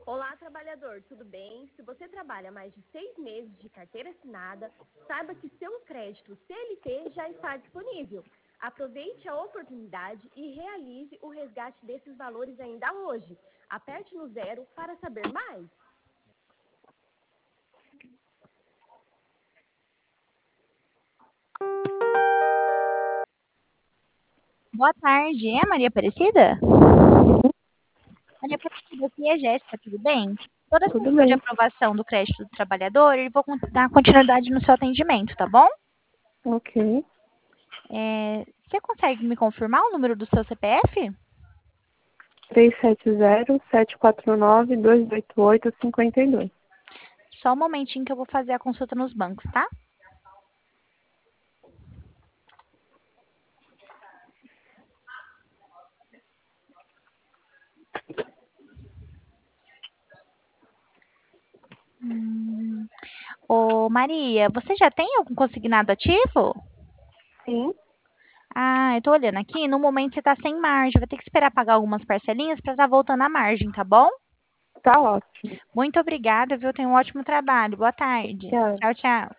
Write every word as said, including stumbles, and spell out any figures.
Olá, trabalhador, tudo bem? Se você trabalha mais de seis meses de carteira assinada, saiba que seu crédito C L T já está disponível. Aproveite a oportunidade e realize o resgate desses valores ainda hoje. Aperte no zero para saber mais. Boa tarde, é a Maria Aparecida? Maria Aparecida, aqui é a Jéssica, tudo bem? Toda a Tudo sessão de bem. aprovação do crédito do trabalhador, eu vou con- dar continuidade no seu atendimento, tá bom? Ok. É, você consegue me confirmar o número do seu C P F? três sete zero, sete quatro nove, dois oito oito, cinco dois. Só um momentinho que eu vou fazer a consulta nos bancos, tá? Hum. Ô, Maria, você já tem algum consignado ativo? Sim, Ah, eu tô olhando aqui, no momento você tá sem margem, vai ter que esperar pagar algumas parcelinhas para estar voltando a margem, tá bom? tá ótimo. Muito obrigada, viu? Tenha um ótimo trabalho. Boa tarde. Tchau. Tchau, tchau.